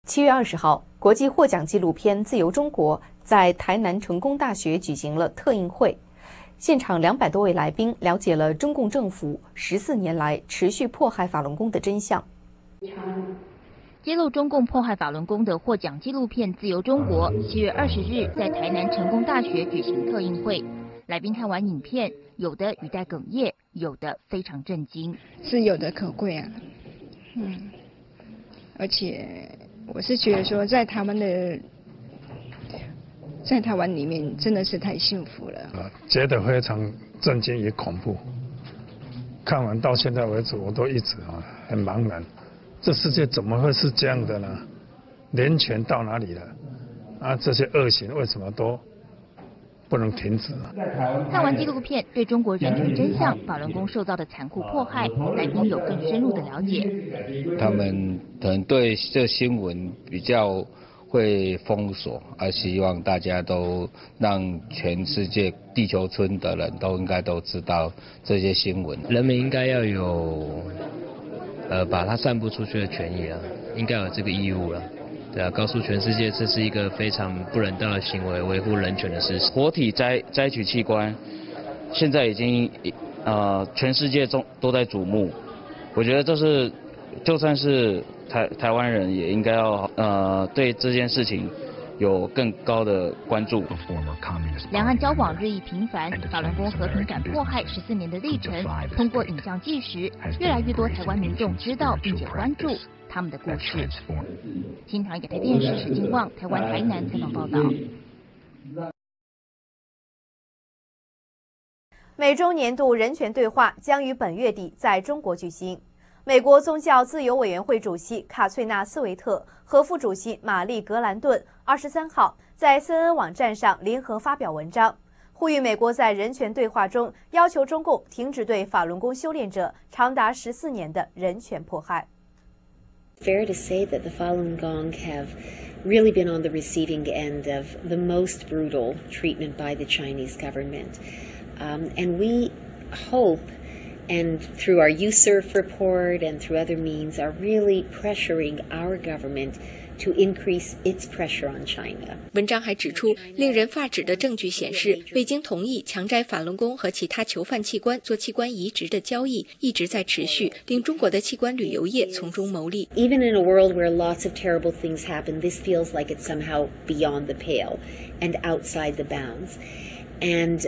7月20号，国际获奖纪录片《自由中国》在台南成功大学举行了特映会，现场200多位来宾了解了中共政府14年来持续迫害法轮功的真相。 揭露中共迫害法轮功的获奖纪录片《自由中国》7月20日在台南成功大学举行特映会，来宾看完影片，有的语带哽咽，有的非常震惊。 是有的可贵啊，而且我是觉得说，在台湾里面真的是太幸福了， 觉得非常震惊也恐怖。看完到现在为止，我都一直很茫然，这世界怎么会是这样的呢？人权到哪里了？啊，这些恶行为什么都不能停止呢？ 看完纪录片，对中国人权真相、法轮功受到的残酷迫害，来宾有更深入的了解。 他们可能对这新闻比较会封锁，而希望大家都让全世界地球村的人都应该都知道这些新闻。 人们应该要有把它散布出去的权益啊，应该有这个义务了。对啊，告诉全世界这是一个非常不人道的行为，维护人权的事实。 活体摘取器官，现在已经全世界中都在瞩目。我觉得这是，就算是台湾人也应该要对这件事情有更高的关注。 两岸交往日益频繁，法轮功和平感迫害14年的历程，通过影像纪实，越来越多台湾民众知道并且关注他们的故事。新唐亚太电视史金旺，台湾台南采访报道。 美中年度人权对话将于本月底在中国举行。美国宗教自由委员会主席卡翠娜·斯维特和副主席玛丽·格兰顿23号在 CNN 网站上联合发表文章，呼吁美国在人权对话中要求中共停止对法轮功修炼者长达14年的人权迫害。 Fair to say that the Falun Gong have really been on the receiving end of the most brutal treatment by the Chinese government. And we hope, and through our USERF report and through other means, are really pressuring our government to increase its pressure on China. 文章还指出，令人发指的证据显示，未经同意强摘法轮功和其他囚犯器官做器官移植的交易一直在持续，令中国的器官旅游业从中牟利。 Even in a world where lots of terrible things happen, this feels like it's somehow beyond the pale and outside the bounds. And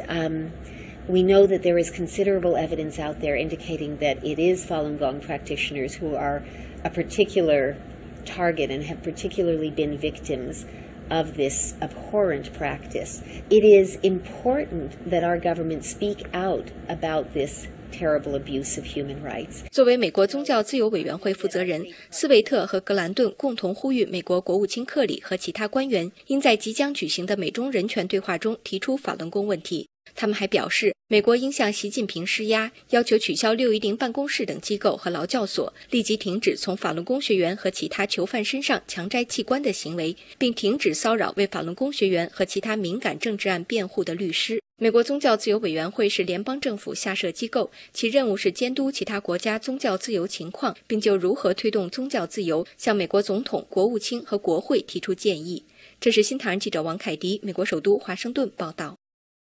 we know that there is considerable evidence out there indicating that it is Falun Gong practitioners who are a particular target and have particularly been victims of this abhorrent practice. It is important that our government speak out about this terrible abuse of human rights. 作为美国宗教自由委员会负责人，斯维特和格兰顿共同呼吁美国国务卿克里和其他官员应在即将举行的美中人权对话中提出法轮功问题。他们还表示，美国应向习近平施压，要求取消610办公室等机构和劳教所，立即停止从法轮功学员和其他囚犯身上强摘器官的行为，并停止骚扰为法轮功学员和其他敏感政治案辩护的律师。美国宗教自由委员会是联邦政府下设机构，其任务是监督其他国家宗教自由情况，并就如何推动宗教自由向美国总统、国务卿和国会提出建议。这是新唐人记者王凯迪，美国首都华盛顿报道。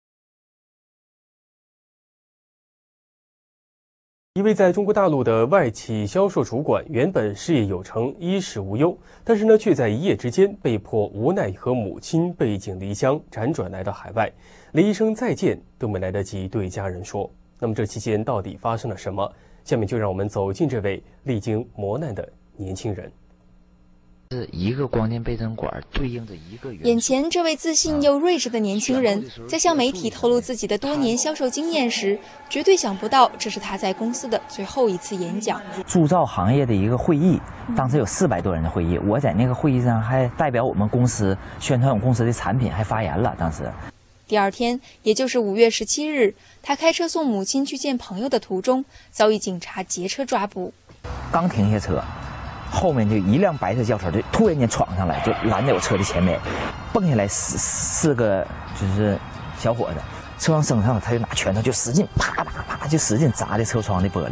一位在中国大陆的外企销售主管原本事业有成，衣食无忧，但是却在一夜之间被迫无奈和母亲背井离乡，辗转来到海外，连一声再见都没来得及对家人说。那么这期间到底发生了什么？下面就让我们走进这位历经磨难的年轻人。 是一个光电倍增管对应着一个元素。 眼前这位自信又睿智的年轻人，在向媒体透露自己的多年销售经验时，绝对想不到这是他在公司的最后一次演讲。 铸造行业的一个会议，当时有400多人的会议，我在那个会议上还代表我们公司宣传我们公司的产品，还发言了。当时第二天，也就是5月17日，他开车送母亲去见朋友的途中，遭遇警察劫车抓捕。 刚停下车，后面就一辆白色轿车就突然间闯上来，就拦在我车的前面，蹦下来四个就是小伙子，车上升上，他就拿拳头就使劲啪啪啪就使劲砸这车窗的玻璃。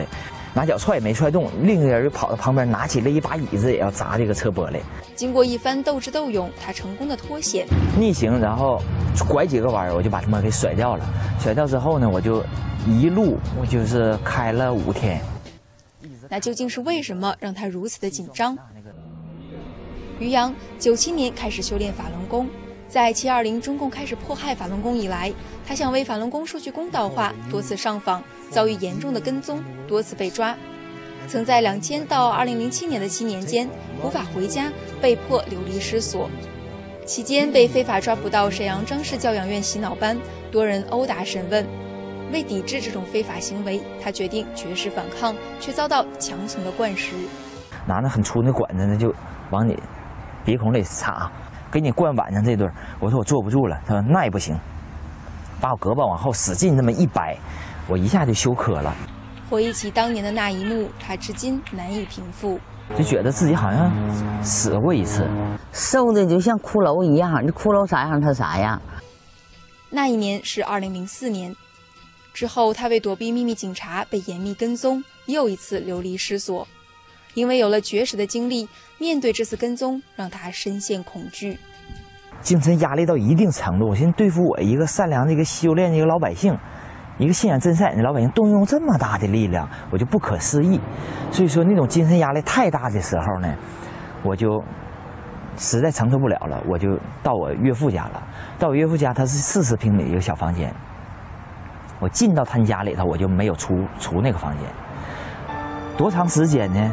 拿脚踹也没踹动，另一个人就跑到旁边拿起了一把椅子也要砸这个车玻璃。 经过一番斗智斗勇，他成功的脱险， 逆行，然后拐几个弯，我就把他们给甩掉了。甩掉之后呢，我就一路我就是开了5天。 那究竟是为什么让他如此的紧张？于洋97年开始修炼法轮功，在720中共开始迫害法轮功以来，他想为法轮功说句公道话，多次上访，遭遇严重的跟踪，多次被抓。曾在2000到2007年的7年间无法回家，被迫流离失所。期间被非法抓捕到沈阳张氏教养院洗脑班，多人殴打审问。为抵制这种非法行为，他决定绝食反抗，却遭到强行的灌食。 拿那很粗的管子呢，就往你鼻孔里插，给你灌晚上这顿。我说我坐不住了，他说那也不行，把我胳膊往后使劲这么一掰，我一下就休克了。 回忆起当年的那一幕，他至今难以平复， 就觉得自己好像死过一次， 瘦的就像骷髅一样，这骷髅啥样他啥样。 那一年是2004年，之后他为躲避秘密警察被严密跟踪，又一次流离失所。因为有了绝食的经历，面对这次跟踪，让他深陷恐惧， 精神压力到一定程度。我寻思对付我一个善良的一个修炼的一个老百姓，一个信仰真善忍的老百姓，动用这么大的力量，我就不可思议。所以说那种精神压力太大的时候呢，我就实在承受不了了，我就到我岳父家了。到我岳父家，他是40平米的一个小房间，我进到他家里头，我就没有出那个房间。多长时间呢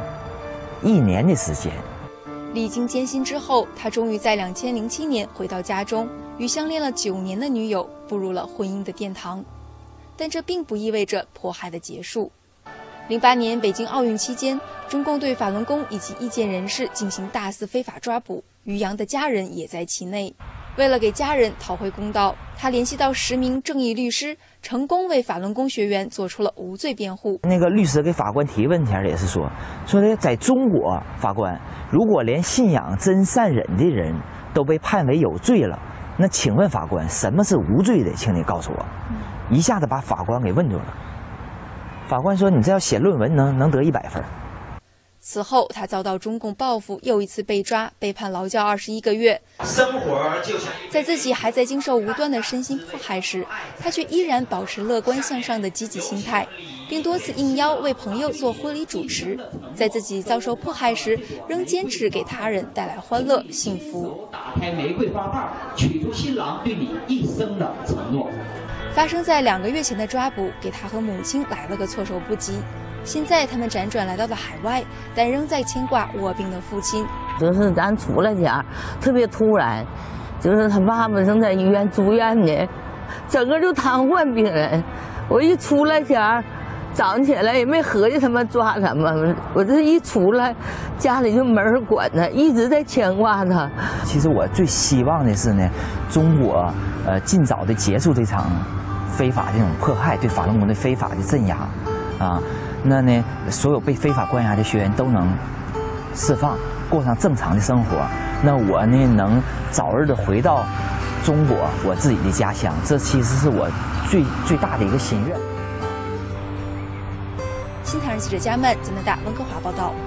？1年的时间。 历经艰辛之后，他终于在2007年回到家中，与相恋了9年的女友步入了婚姻的殿堂。但这并不意味着迫害的结束。08年北京奥运期间，中共对法轮功以及意见人士进行大肆非法抓捕，于洋的家人也在其内。为了给家人讨回公道，他联系到10名正义律师，成功为法轮功学员做出了无罪辩护。 那个律师给法官提问前也是说的，在中国法官，如果连信仰真善忍的人都被判为有罪了，那请问法官，什么是无罪的？请你告诉我。一下子把法官给问住了。法官说：“你这要写论文能得100分。” 此后，他遭到中共报复，又一次被抓，被判劳教21个月。 生活就像在自己还在经受无端的身心迫害时，他却依然保持乐观向上的积极心态，并多次应邀为朋友做婚礼主持。在自己遭受迫害时，仍坚持给他人带来欢乐、幸福。 打开玫瑰花瓣，取出新郎对你一生的承诺。 发生在2个月前的抓捕，给他和母亲来了个措手不及。现在他们辗转来到了海外，但仍在牵挂卧病的父亲。 就是咱出来前特别突然，就是他爸爸正在医院住院呢，整个就瘫痪病人。我一出来前早上起来也没合计他们抓他们，我这一出来家里就没人管他，一直在牵挂他。 其实我最希望的是呢，中国尽早的结束这场非法这种迫害，对法轮功的非法的镇压啊。那呢，所有被非法关押的学员都能释放，过上正常的生活。那我呢，能早日的回到中国，我自己的家乡，这其实是我最大的一个心愿。 新唐人记者佳曼，加拿大温哥华报道。